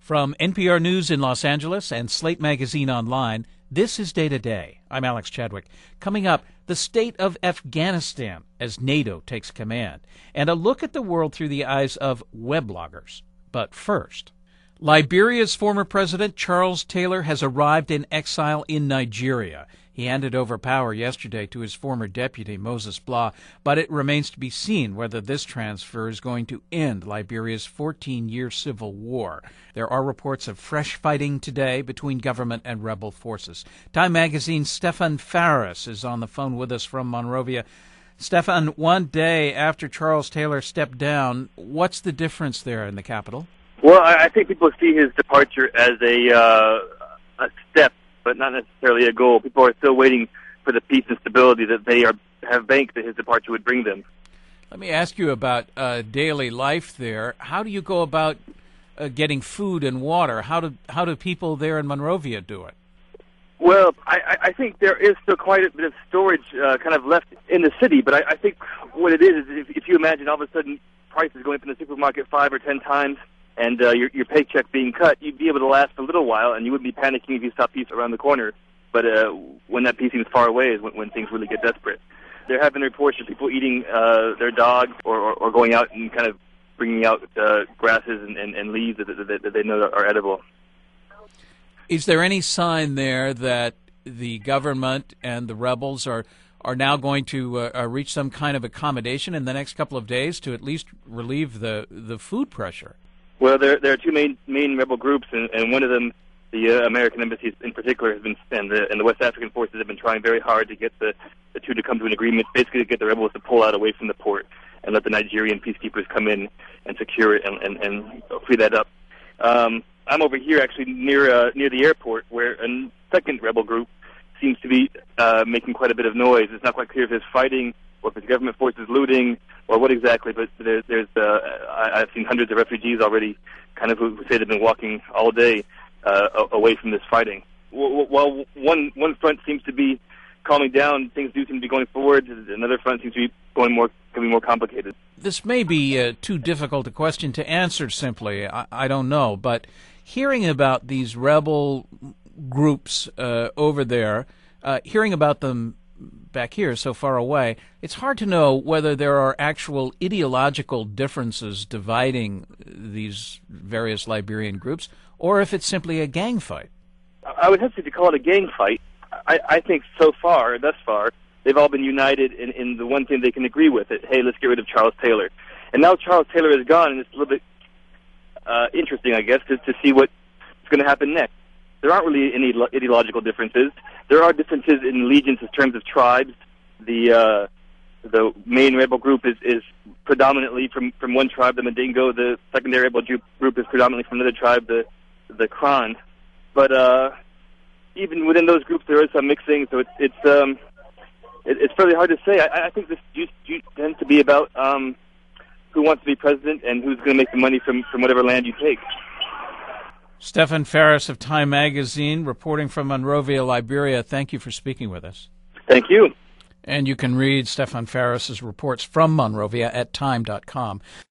From NPR News in Los Angeles and Slate Magazine Online, this is Day to Day. I'm Alex Chadwick. Coming up, the state of Afghanistan as NATO takes command, and a look at the world through the eyes of webloggers. But first, Liberia's former president, Charles Taylor, has arrived in exile in Nigeria. He handed over power yesterday to his former deputy, Moses Blah, but it remains to be seen whether this transfer is going to end Liberia's 14-year civil war. There are reports of fresh fighting today between government and rebel forces. Time Magazine's Stefan Faris is on the phone with us from Monrovia. Stefan, one day after Charles Taylor stepped down, what's the difference there in the capital? Well, I think people see his departure as a step, but not necessarily a goal. People are still waiting for the peace and stability that they have banked that his departure would bring them. Let me ask you about daily life there. How do you go about getting food and water? How do people there in Monrovia do it? Well, I think there is still quite a bit of storage kind of left in the city, but I think what it is if you imagine all of a sudden prices going up in the supermarket 5 or 10 times, and your paycheck being cut, you'd be able to last a little while, and you wouldn't be panicking if you saw peace around the corner. But when that peace seems far away is when things really get desperate. There have been reports of people eating their dogs or going out and kind of bringing out grasses and leaves that they know are edible. Is there any sign there that the government and the rebels are now going to reach some kind of accommodation in the next couple of days to at least relieve the food pressure? Well, there are two main rebel groups, and one of them, the American embassy in particular, has been, and the West African forces have been trying very hard to get the two to come to an agreement, basically to get the rebels to pull out away from the port and let the Nigerian peacekeepers come in and secure it and free that up. I'm over here actually near the airport, where a second rebel group seems to be making quite a bit of noise. It's not quite clear if it's fighting or if it's government forces looting or what exactly, but I've seen hundreds of refugees already kind of who say they've been walking all day away from this fighting. While one front seems to be calming down, things do seem to be going forward, another front seems to be going more complicated. This may be too difficult a question to answer simply. I don't know, but hearing about these rebel groups over there, hearing about them back here so far away, it's hard to know whether there are actual ideological differences dividing these various Liberian groups or if it's simply a gang fight. I would hesitate to call it a gang fight. I think thus far, they've all been united in the one thing they can agree with, it, hey, let's get rid of Charles Taylor. And now Charles Taylor is gone, and it's a little bit interesting, I guess, to see what's going to happen next. There aren't really any ideological differences. There are differences in allegiance in terms of tribes. The main rebel group is predominantly from one tribe, the Mandingo. The secondary rebel group is predominantly from another tribe, the Kran. But even within those groups, there is some mixing. So it's fairly hard to say. I think this tends to be about who wants to be president and who's going to make the money from whatever land you take. Stefan Faris of Time Magazine, reporting from Monrovia, Liberia. Thank you for speaking with us. Thank you. And you can read Stefan Faris's reports from Monrovia at time.com.